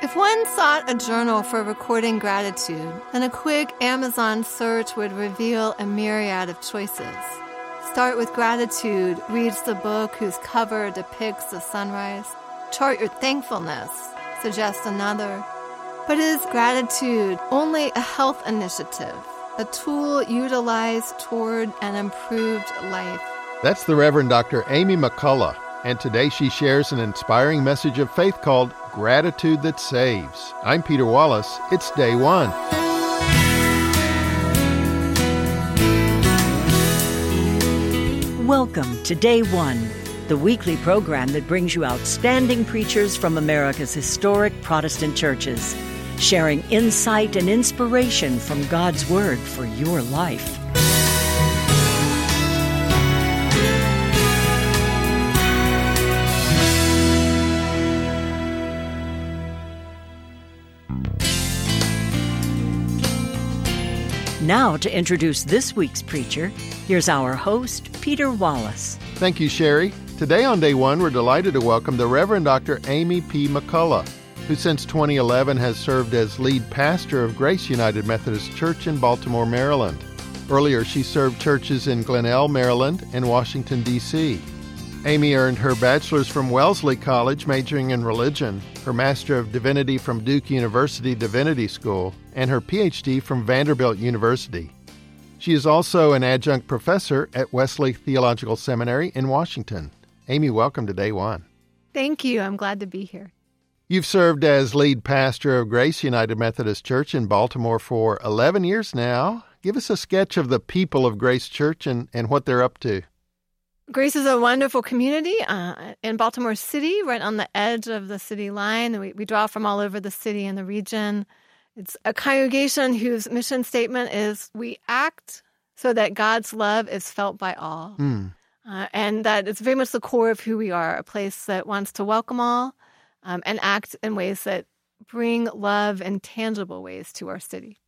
If one sought a journal for recording gratitude, then a quick Amazon search would reveal a myriad of choices. Start with Gratitude reads the book whose cover depicts the sunrise. Chart your thankfulness suggests another. But is gratitude only a health initiative, a tool utilized toward an improved life? That's the Reverend Dr. Amy McCullough, and today she shares an inspiring message of faith called Gratitude That Saves. I'm Peter Wallace. It's Day One. Welcome to Day One, the weekly program that brings you outstanding preachers from America's historic Protestant churches, sharing insight and inspiration from God's Word for your life. Now, to introduce this week's preacher, here's our host, Peter Wallace. Thank you, Sherry. Today on Day One, we're delighted to welcome the Reverend Dr. Amy P. McCullough, who since 2011 has served as lead pastor of Grace United Methodist Church in Baltimore, Maryland. Earlier, she served churches in Glenelg, Maryland, and Washington, D.C. Amy earned her bachelor's from Wellesley College, majoring in religion, her Master of Divinity from Duke University Divinity School, and her Ph.D. from Vanderbilt University. She is also an adjunct professor at Wesley Theological Seminary in Washington. Amy, welcome to Day One. Thank you. I'm glad to be here. You've served as lead pastor of Grace United Methodist Church in Baltimore for 11 years now. Give us a sketch of the people of Grace Church and what they're up to. Grace is a wonderful community in Baltimore City, right on the edge of the city line. We draw from all over the city and the region. It's a congregation whose mission statement is, we act so that God's love is felt by all. And that it's very much the core of who we are, a place that wants to welcome all and act in ways that bring love in tangible ways to our city.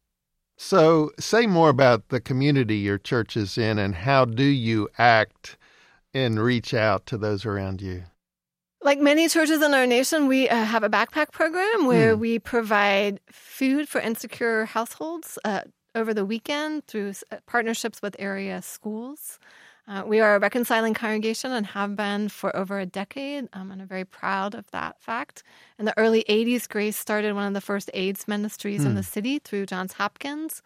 So say more about the community your church is in, and how do you act and reach out to those around you? Like many churches in our nation, we have a backpack program where we provide food for insecure households over the weekend through partnerships with area schools. We are a reconciling congregation and have been for over a decade, and I'm very proud of that fact. In the early 80s, Grace started one of the first AIDS ministries in the city through Johns Hopkins.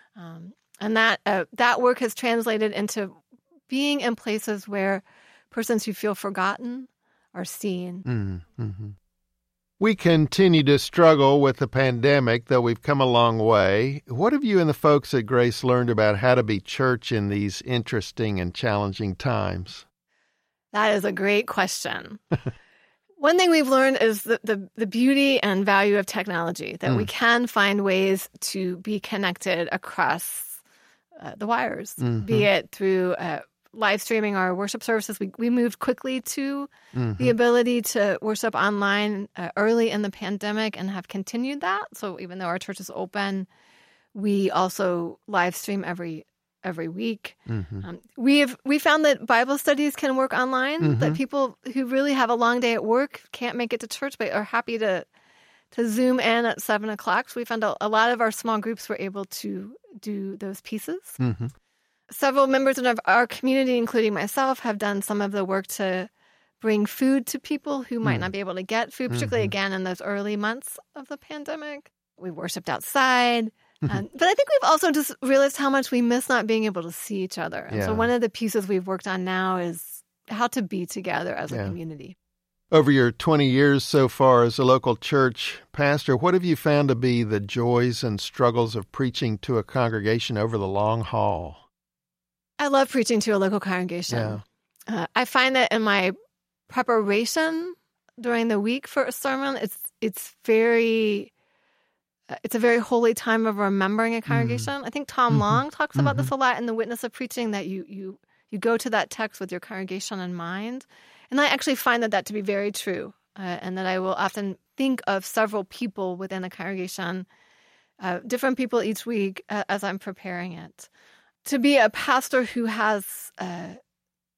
And that work has translated into being in places where persons who feel forgotten are seen. We continue to struggle with the pandemic, though we've come a long way. What have you and the folks at Grace learned about how to be church in these interesting and challenging times? That is a great question. One thing we've learned is the beauty and value of technology, that we can find ways to be connected across the wires, be it through live streaming our worship services. We moved quickly to the ability to worship online early in the pandemic and have continued that. So even though our church is open, we also live stream every week. We found that Bible studies can work online, that people who really have a long day at work can't make it to church but are happy to Zoom in at 7 o'clock. So we found a lot of our small groups were able to do those pieces. Several members of our community, including myself, have done some of the work to bring food to people who might not be able to get food, particularly, again, in those early months of the pandemic. We worshiped outside. But I think we've also just realized how much we miss not being able to see each other. And so one of the pieces we've worked on now is how to be together as a community. Over your 20 years so far as a local church pastor, what have you found to be the joys and struggles of preaching to a congregation over the long haul? I love preaching to a local congregation. I find that in my preparation during the week for a sermon, it's a very holy time of remembering a congregation. I think Tom Long talks about this a lot in The Witness of Preaching, that you go to that text with your congregation in mind. And I actually find that to be very true, and that I will often think of several people within a congregation, different people each week as I'm preparing it. To be a pastor who has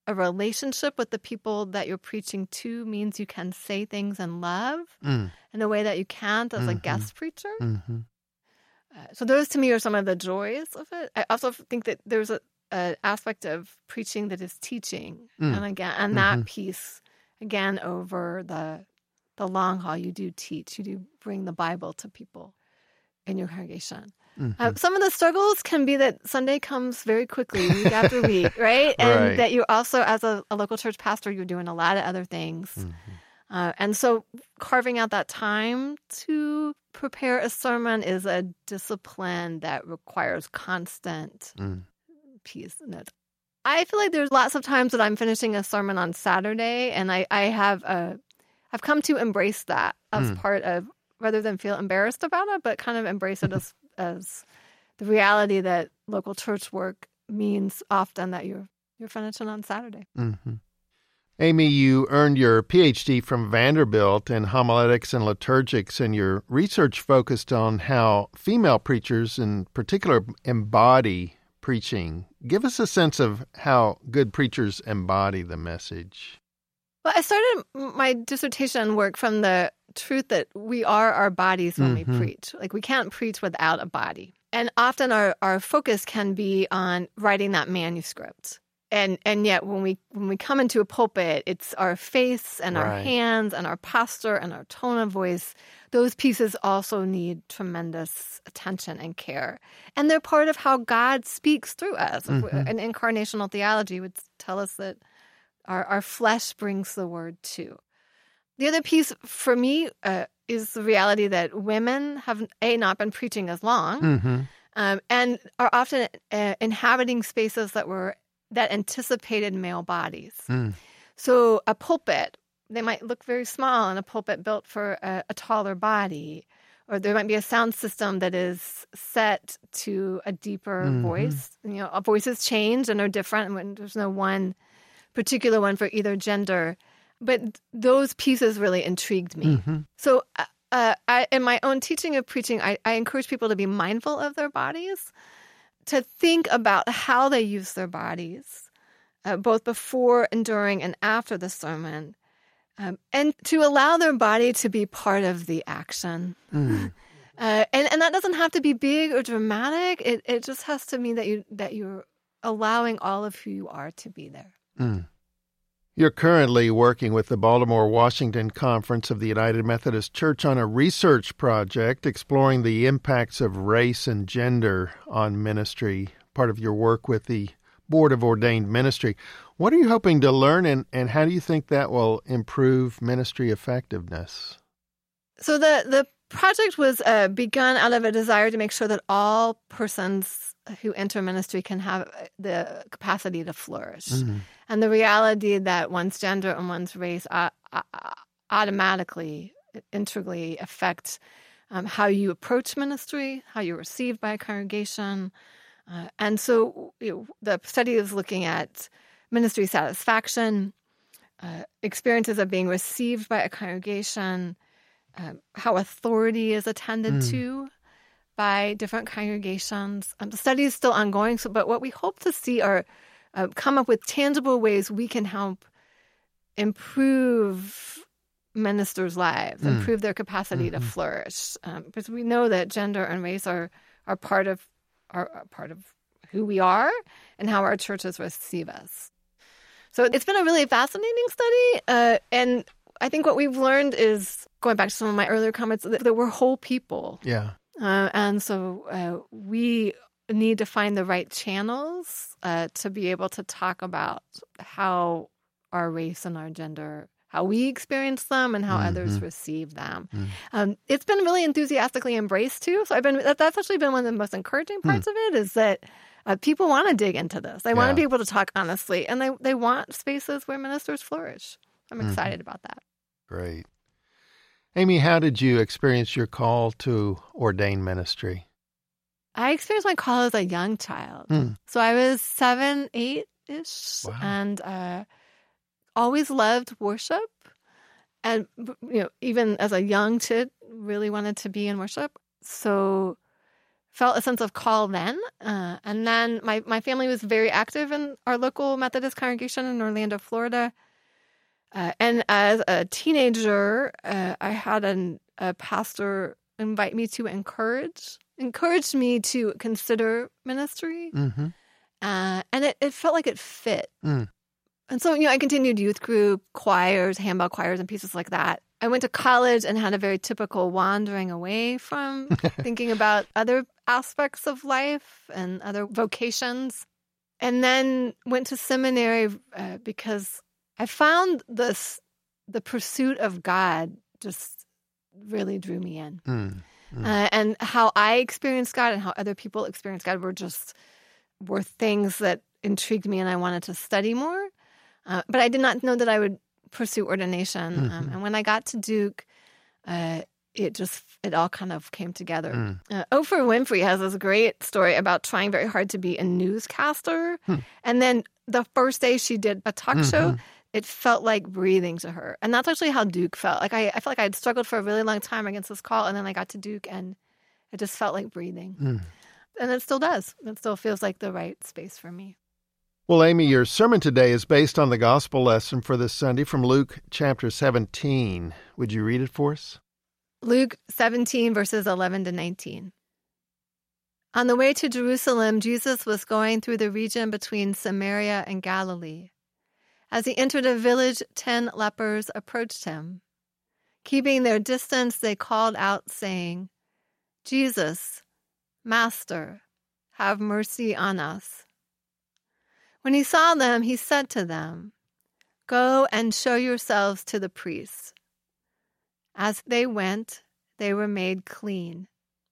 a relationship with the people that you're preaching to means you can say things in love in a way that you can't as a guest preacher. So those to me are some of the joys of it. I also think that there's an aspect of preaching that is teaching, and that piece again over the long haul. You do teach, you do bring the Bible to people in your congregation. Some of the struggles can be that Sunday comes very quickly, week after week, right? And that you also, as a local church pastor, you're doing a lot of other things. And so carving out that time to prepare a sermon is a discipline that requires constant peace in it. I feel like there's lots of times that I'm finishing a sermon on Saturday, and I've come to embrace that as part of, rather than feel embarrassed about it, but kind of embrace it as the reality that local church work means often that you're finishing on Saturday. Amy, you earned your PhD from Vanderbilt in homiletics and liturgics, and your research focused on how female preachers in particular embody preaching. Give us a sense of how good preachers embody the message. Well, I started my dissertation work from the truth that we are our bodies when we preach. Like, we can't preach without a body. And often our focus can be on writing that manuscript. And yet when we come into a pulpit, it's our face and our hands and our posture and our tone of voice. Those pieces also need tremendous attention and care. And they're part of how God speaks through us. An incarnational theology would tell us that our flesh brings the word too. The other piece for me is the reality that women have, not been preaching as long and are often inhabiting spaces that anticipated male bodies. So a pulpit, they might look very small in a pulpit built for a taller body, or there might be a sound system that is set to a deeper voice. Voices change and are different, and there's no one particular one for either gender. But those pieces really intrigued me. So in my own teaching of preaching, I encourage people to be mindful of their bodies, to think about how they use their bodies, both before and during and after the sermon, and to allow their body to be part of the action. And that doesn't have to be big or dramatic. It just has to mean that you're allowing all of who you are to be there. You're currently working with the Baltimore-Washington Conference of the United Methodist Church on a research project exploring the impacts of race and gender on ministry, part of your work with the Board of Ordained Ministry. What are you hoping to learn, and how do you think that will improve ministry effectiveness? So the project was begun out of a desire to make sure that all persons who enter ministry can have the capacity to flourish. And the reality that one's gender and one's race automatically, integrally affect how you approach ministry, how you're received by a congregation. And so the study is looking at ministry satisfaction, experiences of being received by a congregation, how authority is attended to by different congregations. The study is still ongoing, but what we hope to see are come up with tangible ways we can help improve ministers' lives, improve their capacity to flourish. Because we know that gender and race are part of who we are and how our churches receive us. So it's been a really fascinating study, and I think what we've learned is, going back to some of my earlier comments, that we're whole people. Yeah. And so we need to find the right channels to be able to talk about how our race and our gender, how we experience them and how others receive them. It's been really enthusiastically embraced too. So that's actually been one of the most encouraging parts of it, is that people want to dig into this. They want to be able to talk honestly, and they want spaces where ministers flourish. I'm excited about that. Great. Amy, how did you experience your call to ordain ministry? I experienced my call as a young child. So I was 7, 8-ish, and always loved worship. And even as a young kid, really wanted to be in worship. So felt a sense of call then. And then my family was very active in our local Methodist congregation in Orlando, Florida. And as a teenager, I had a pastor invite me to encouraged me to consider ministry. Mm-hmm. And it felt like it fit. And so, I continued youth group, choirs, handbell choirs, and pieces like that. I went to college and had a very typical wandering away from thinking about other aspects of life and other vocations. And then went to seminary because I found the pursuit of God just really drew me in. And how I experienced God and how other people experience God were things that intrigued me, and I wanted to study more. But I did not know that I would pursue ordination. And when I got to Duke, it all kind of came together. Oprah Winfrey has this great story about trying very hard to be a newscaster. And then the first day she did a talk show, it felt like breathing to her. And that's actually how Duke felt. Like I felt like I had struggled for a really long time against this call, and then I got to Duke, and it just felt like breathing. And it still does. It still feels like the right space for me. Well, Amy, your sermon today is based on the gospel lesson for this Sunday from Luke chapter 17. Would you read it for us? Luke 17, verses 11 to 19. On the way to Jerusalem, Jesus was going through the region between Samaria and Galilee. As he entered a village, 10 lepers approached him. Keeping their distance, they called out, saying, "Jesus, Master, have mercy on us." When he saw them, he said to them, "Go and show yourselves to the priests." As they went, they were made clean.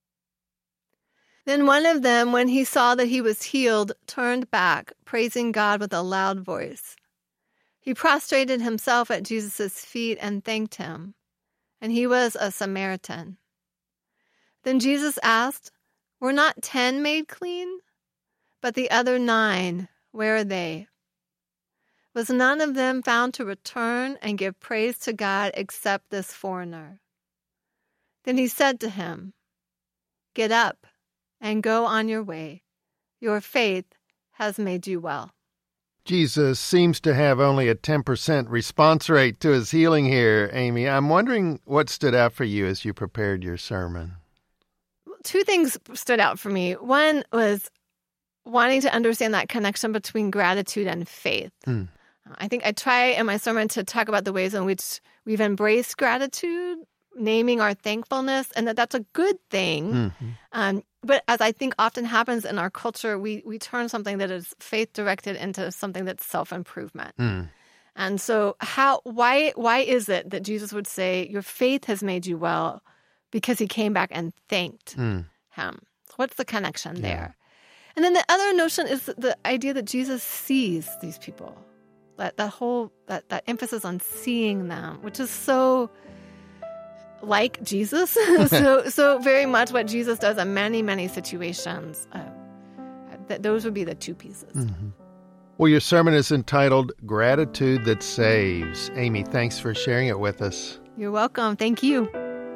Then one of them, when he saw that he was healed, turned back, praising God with a loud voice. He prostrated himself at Jesus' feet and thanked him, and he was a Samaritan. Then Jesus asked, "Were not 10 made clean? But the other 9, where are they? Was none of them found to return and give praise to God except this foreigner?" Then he said to him, "Get up and go on your way. Your faith has made you well." Jesus seems to have only a 10% response rate to his healing here, Amy. I'm wondering what stood out for you as you prepared your sermon. 2 things stood out for me. One was wanting to understand that connection between gratitude and faith. I think I try in my sermon to talk about the ways in which we've embraced gratitude, naming our thankfulness, and that's a good thing. But as I think often happens in our culture, we turn something that is faith-directed into something that's self-improvement. And so why is it that Jesus would say, "Your faith has made you well," because he came back and thanked him? What's the connection there? And then the other notion is the idea that Jesus sees these people. That emphasis on seeing them, which is so like Jesus, so very much what Jesus does in many, many situations. Those would be the 2 pieces. Well, your sermon is entitled Gratitude That Saves. Amy, thanks for sharing it with us. You're welcome. Thank you.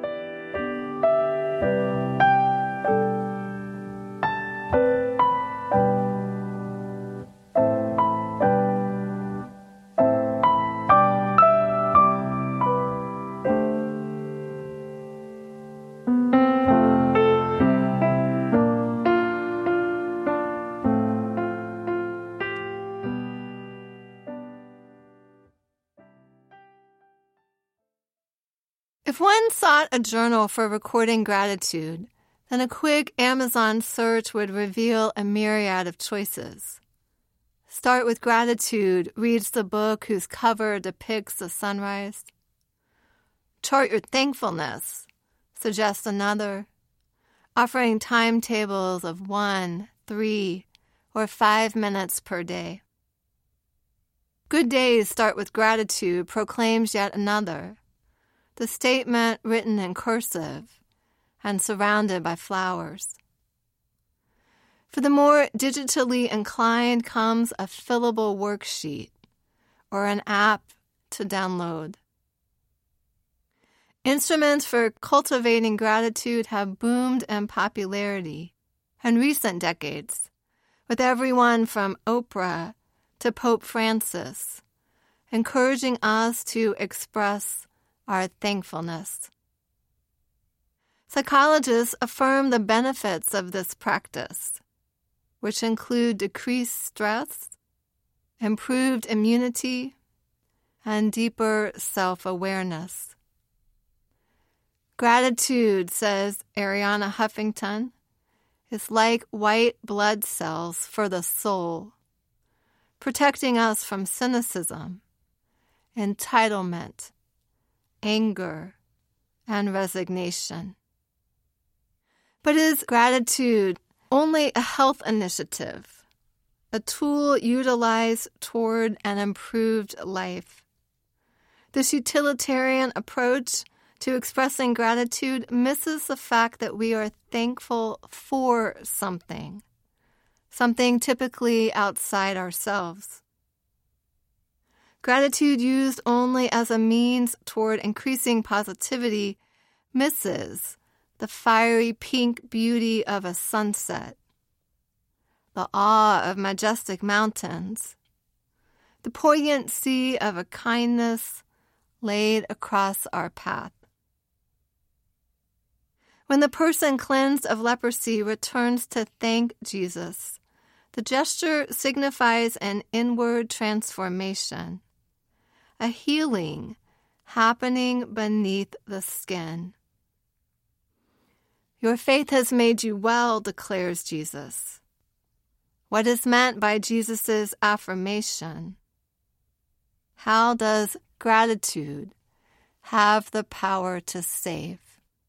If one sought a journal for recording gratitude, then a quick Amazon search would reveal a myriad of choices. Start with Gratitude reads the book whose cover depicts a sunrise. Chart Your Thankfulness suggests another, offering timetables of 1, 3, or 5 minutes per day. Good Days Start with Gratitude proclaims yet another, the statement written in cursive and surrounded by flowers. For the more digitally inclined comes a fillable worksheet or an app to download. Instruments for cultivating gratitude have boomed in popularity, and recent decades, with everyone from Oprah to Pope Francis, encouraging us to express our thankfulness. Psychologists affirm the benefits of this practice, which include decreased stress, improved immunity, and deeper self-awareness. Gratitude, says Arianna Huffington, is like white blood cells for the soul, protecting us from cynicism, entitlement, anger, and resignation. But is gratitude only a health initiative, a tool utilized toward an improved life? This utilitarian approach to expressing gratitude misses the fact that we are thankful for something typically outside ourselves. Gratitude used only as a means toward increasing positivity misses the fiery pink beauty of a sunset, the awe of majestic mountains, the poignancy of a kindness laid across our path. When the person cleansed of leprosy returns to thank Jesus, the gesture signifies an inward transformation, a healing happening beneath the skin. Your faith has made you well, declares Jesus. What is meant by Jesus' affirmation? How does gratitude have the power to save?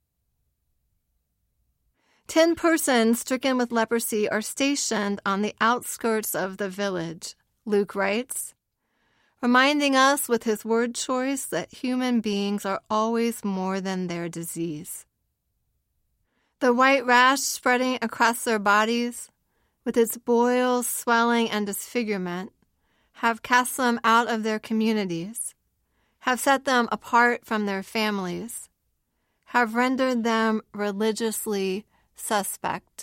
10 persons stricken with leprosy are stationed on the outskirts of the village, Luke writes, reminding us with his word choice that human beings are always more than their disease. The white rash spreading across their bodies, with its boils, swelling, and disfigurement, have cast them out of their communities, have set them apart from their families, have rendered them religiously suspect.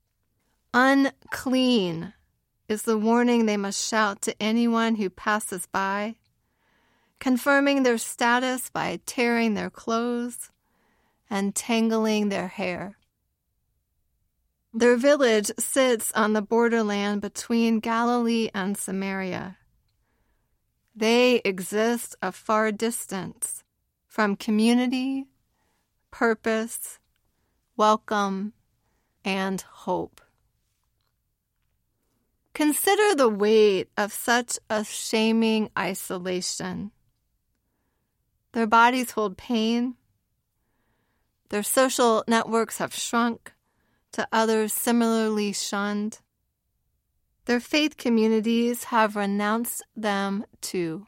Unclean is the warning they must shout to anyone who passes by, confirming their status by tearing their clothes and tangling their hair. Their village sits on the borderland between Galilee and Samaria. They exist a far distance from community, purpose, welcome, and hope. Consider the weight of such a shaming isolation. Their bodies hold pain. Their social networks have shrunk to others similarly shunned. Their faith communities have renounced them too.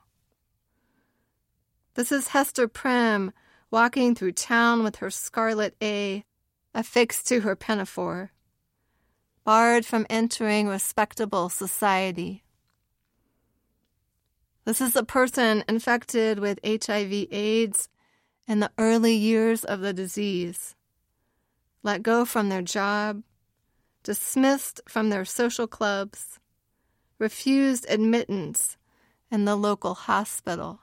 This is Hester Prynne walking through town with her scarlet A affixed to her pinafore, barred from entering respectable society. This is a person infected with HIV/AIDS in the early years of the disease, let go from their job, dismissed from their social clubs, refused admittance in the local hospital.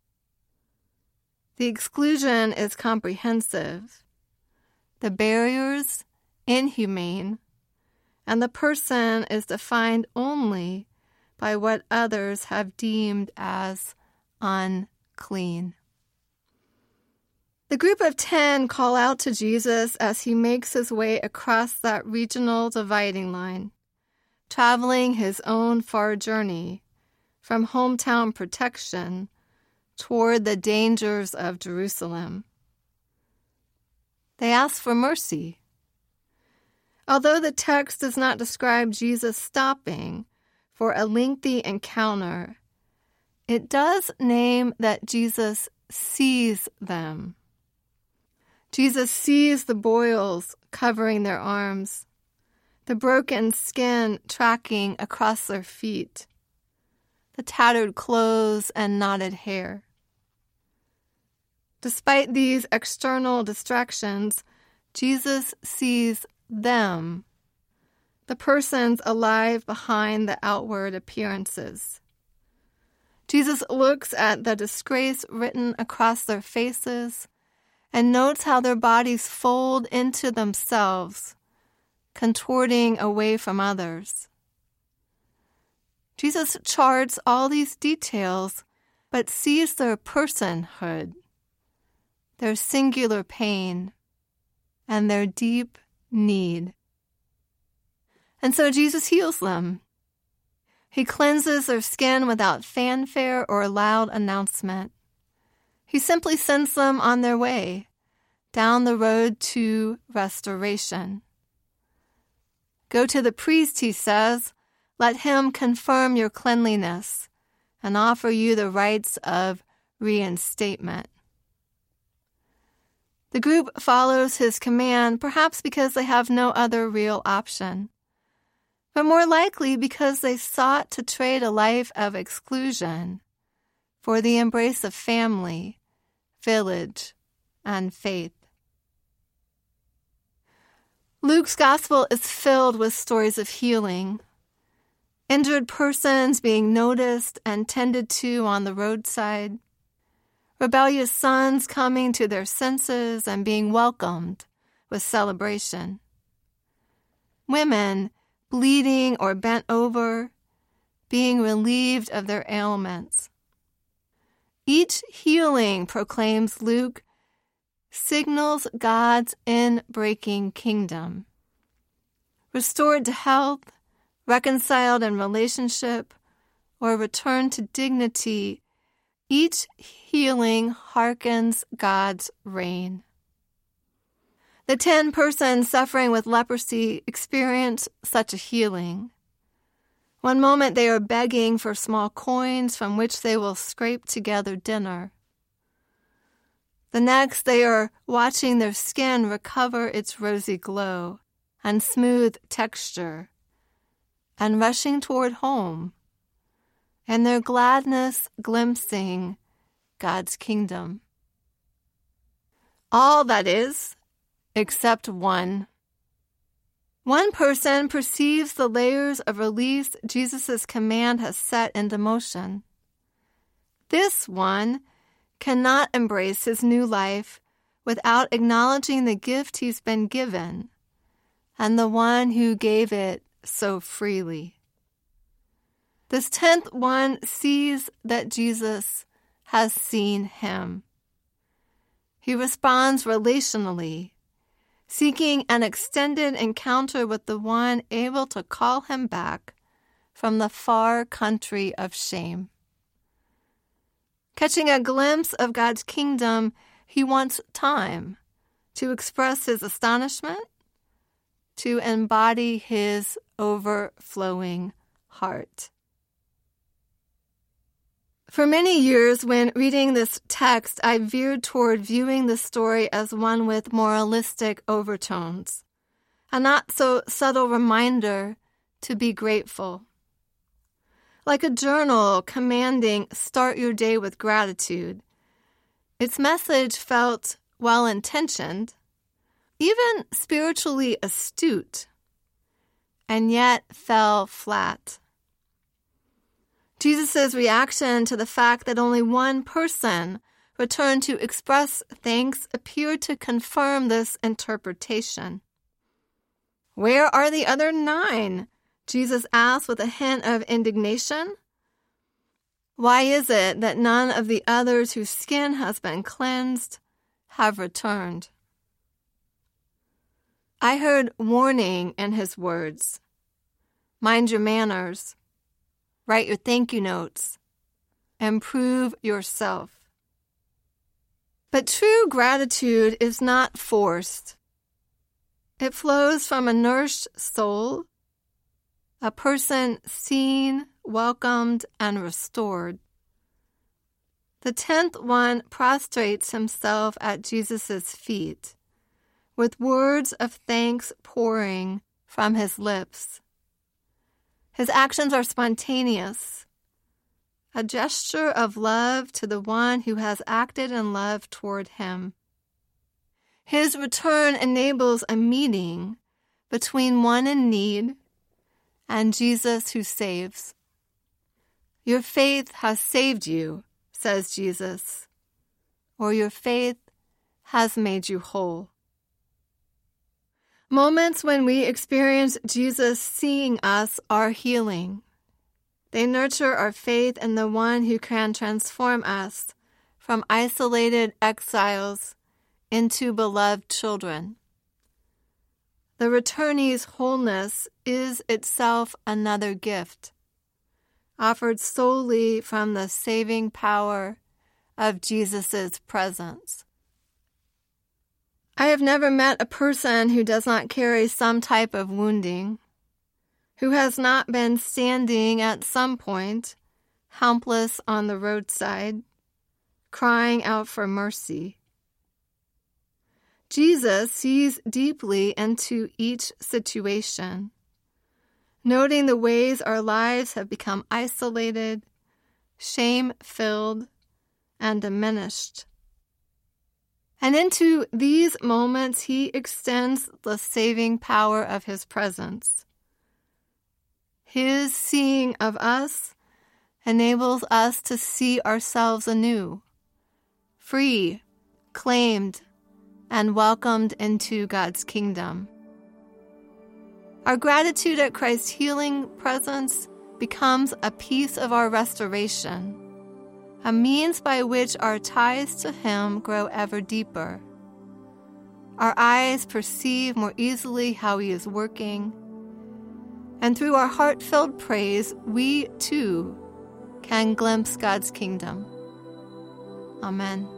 The exclusion is comprehensive, the barriers inhumane, and the person is defined only by what others have deemed as unclean. The group of 10 call out to Jesus as he makes his way across that regional dividing line, traveling his own far journey from hometown protection toward the dangers of Jerusalem. They ask for mercy. Although the text does not describe Jesus stopping for a lengthy encounter, it does name that Jesus sees them. Jesus sees the boils covering their arms, the broken skin tracking across their feet, the tattered clothes and knotted hair. Despite these external distractions, Jesus sees them, the persons alive behind the outward appearances. Jesus looks at the disgrace written across their faces and notes how their bodies fold into themselves, contorting away from others. Jesus charts all these details, but sees their personhood, their singular pain, and their deep need. And so Jesus heals them. He cleanses their skin without fanfare or loud announcement. He simply sends them on their way, down the road to restoration. Go to the priest, he says. Let him confirm your cleanliness and offer you the rites of reinstatement. The group follows his command, perhaps because they have no other real option, but more likely because they sought to trade a life of exclusion for the embrace of family, village, and faith. Luke's gospel is filled with stories of healing. Injured persons being noticed and tended to on the roadside. Rebellious sons coming to their senses and being welcomed with celebration. Women bleeding or bent over, being relieved of their ailments. Each healing, proclaims Luke, signals God's in-breaking kingdom. Restored to health, reconciled in relationship, or returned to dignity, each healing hearkens God's reign. The 10 persons suffering with leprosy experience such a healing. One moment they are begging for small coins from which they will scrape together dinner. The next they are watching their skin recover its rosy glow and smooth texture, and rushing toward home, and their gladness glimpsing God's kingdom. All, that is, except one. One person perceives the layers of release Jesus' command has set into motion. This one cannot embrace his new life without acknowledging the gift he's been given and the one who gave it so freely. This 10th one sees that Jesus has seen him. He responds relationally, seeking an extended encounter with the one able to call him back from the far country of shame. Catching a glimpse of God's kingdom, he wants time to express his astonishment, to embody his overflowing heart. For many years, when reading this text, I veered toward viewing the story as one with moralistic overtones, a not so subtle reminder to be grateful. Like a journal commanding, start your day with gratitude, its message felt well-intentioned, even spiritually astute, and yet fell flat. Jesus' reaction to the fact that only one person returned to express thanks appeared to confirm this interpretation. Where are the other 9? Jesus asked with a hint of indignation. Why is it that none of the others whose skin has been cleansed have returned? I heard warning in his words. Mind your manners. Write your thank you notes. Improve yourself. But true gratitude is not forced. It flows from a nourished soul, a person seen, welcomed, and restored. The 10th one prostrates himself at Jesus' feet, with words of thanks pouring from his lips. His actions are spontaneous, a gesture of love to the one who has acted in love toward him. His return enables a meeting between one in need and Jesus who saves. Your faith has saved you, says Jesus, or your faith has made you whole. Moments when we experience Jesus seeing us are healing. They nurture our faith in the one who can transform us from isolated exiles into beloved children. The returnee's wholeness is itself another gift, offered solely from the saving power of Jesus' presence. I have never met a person who does not carry some type of wounding, who has not been standing at some point, helpless on the roadside, crying out for mercy. Jesus sees deeply into each situation, noting the ways our lives have become isolated, shame-filled, and diminished. And into these moments, he extends the saving power of his presence. His seeing of us enables us to see ourselves anew, free, claimed, and welcomed into God's kingdom. Our gratitude at Christ's healing presence becomes a piece of our restoration, a means by which our ties to Him grow ever deeper. Our eyes perceive more easily how He is working, and through our heart-filled praise, we too can glimpse God's kingdom. Amen.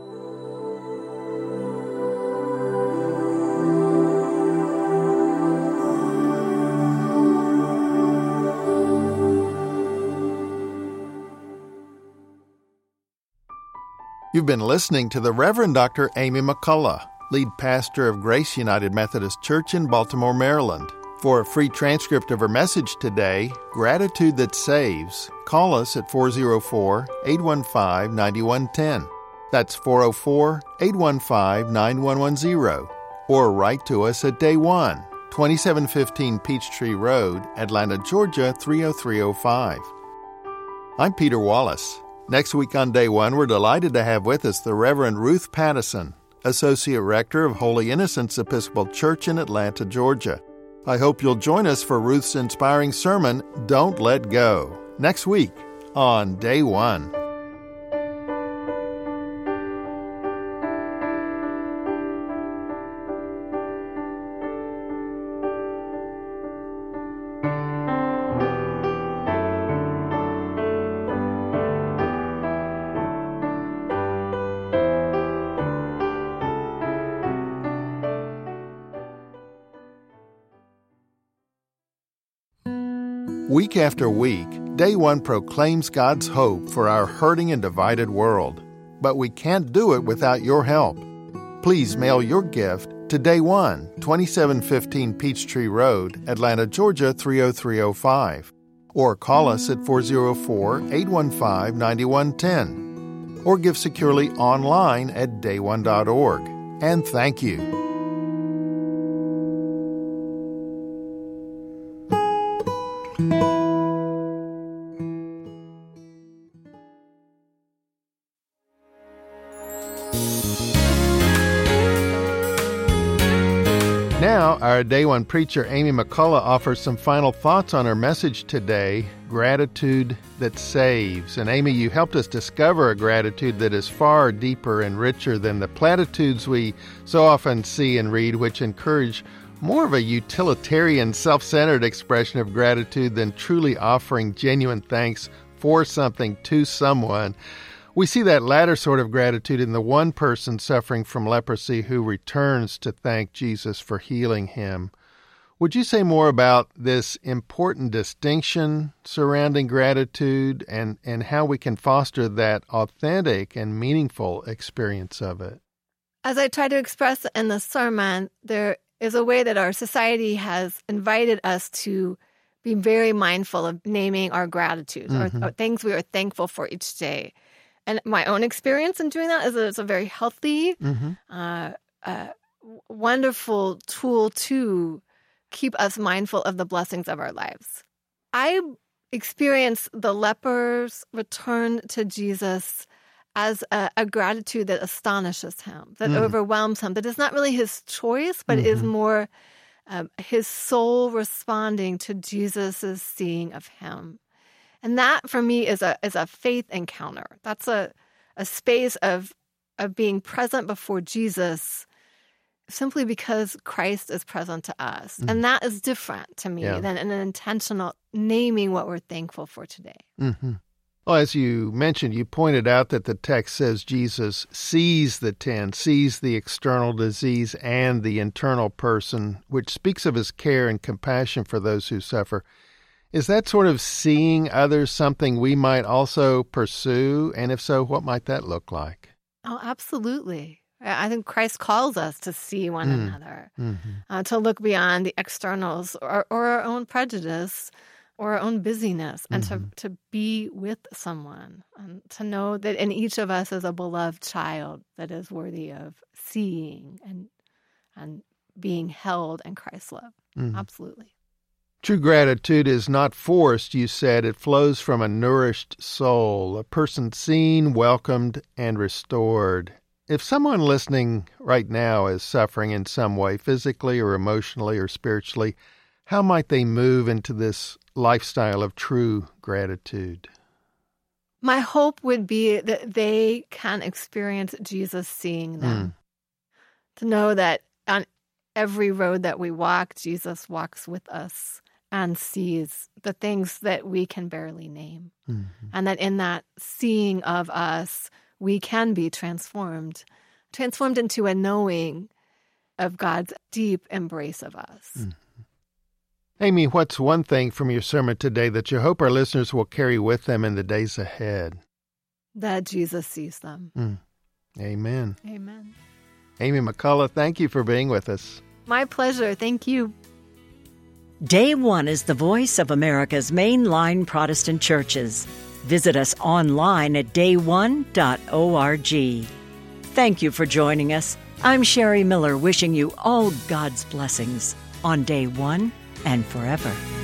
You've been listening to the Reverend Dr. Amy McCullough, lead pastor of Grace United Methodist Church in Baltimore, Maryland. For a free transcript of her message today, Gratitude That Saves, call us at 404-815-9110. That's 404-815-9110. Or write to us at Day One, 2715 Peachtree Road, Atlanta, Georgia, 30305. I'm Peter Wallace. Next week on Day One, we're delighted to have with us the Reverend Ruth Pattison, Associate Rector of Holy Innocents Episcopal Church in Atlanta, Georgia. I hope you'll join us for Ruth's inspiring sermon, Don't Let Go, next week on Day One. Week after week, Day One proclaims God's hope for our hurting and divided world. But we can't do it without your help. Please mail your gift to Day One, 2715 Peachtree Road, Atlanta, Georgia, 30305. Or call us at 404-815-9110. Or give securely online at dayone.org. And thank you. Now, our Day One preacher, Amy McCullough, offers some final thoughts on her message today, Gratitude That Saves. And Amy, you helped us discover a gratitude that is far deeper and richer than the platitudes we so often see and read, which encourage more of a utilitarian, self-centered expression of gratitude than truly offering genuine thanks for something to someone. We see that latter sort of gratitude in the one person suffering from leprosy who returns to thank Jesus for healing him. Would you say more about this important distinction surrounding gratitude and how we can foster that authentic and meaningful experience of it? As I try to express in the sermon, there is a way that our society has invited us to be very mindful of naming our gratitude or things we are thankful for each day. And my own experience in doing that is that it's a very healthy, wonderful tool to keep us mindful of the blessings of our lives. I experience the leper's return to Jesus as a gratitude that astonishes him, that overwhelms him, that is not really his choice, but is more his soul responding to Jesus' seeing of him. And that, for me, is a faith encounter. That's a space of being present before Jesus simply because Christ is present to us. And that is different to me than an intentional naming what we're thankful for today. Mm-hmm. Well, as you mentioned, you pointed out that the text says Jesus sees the 10, sees the external disease and the internal person, which speaks of his care and compassion for those who suffer. Is that sort of seeing others something we might also pursue? And if so, what might that look like? Oh, absolutely. I think Christ calls us to see one another, to look beyond the externals or our own prejudice or our own busyness, and to be with someone, and to know that in each of us is a beloved child that is worthy of seeing and being held in Christ's love. Absolutely. True gratitude is not forced, you said. It flows from a nourished soul, a person seen, welcomed, and restored. If someone listening right now is suffering in some way, physically or emotionally or spiritually, how might they move into this lifestyle of true gratitude? My hope would be that they can experience Jesus seeing them. To know that on every road that we walk, Jesus walks with us and sees the things that we can barely name. And that in that seeing of us, we can be transformed into a knowing of God's deep embrace of us. Amy, what's one thing from your sermon today that you hope our listeners will carry with them in the days ahead? That Jesus sees them. Amen. Amen. Amy McCullough, thank you for being with us. My pleasure. Thank you. Day One is the voice of America's mainline Protestant churches. Visit us online at dayone.org. Thank you for joining us. I'm Sherry Miller, wishing you all God's blessings on Day One and forever.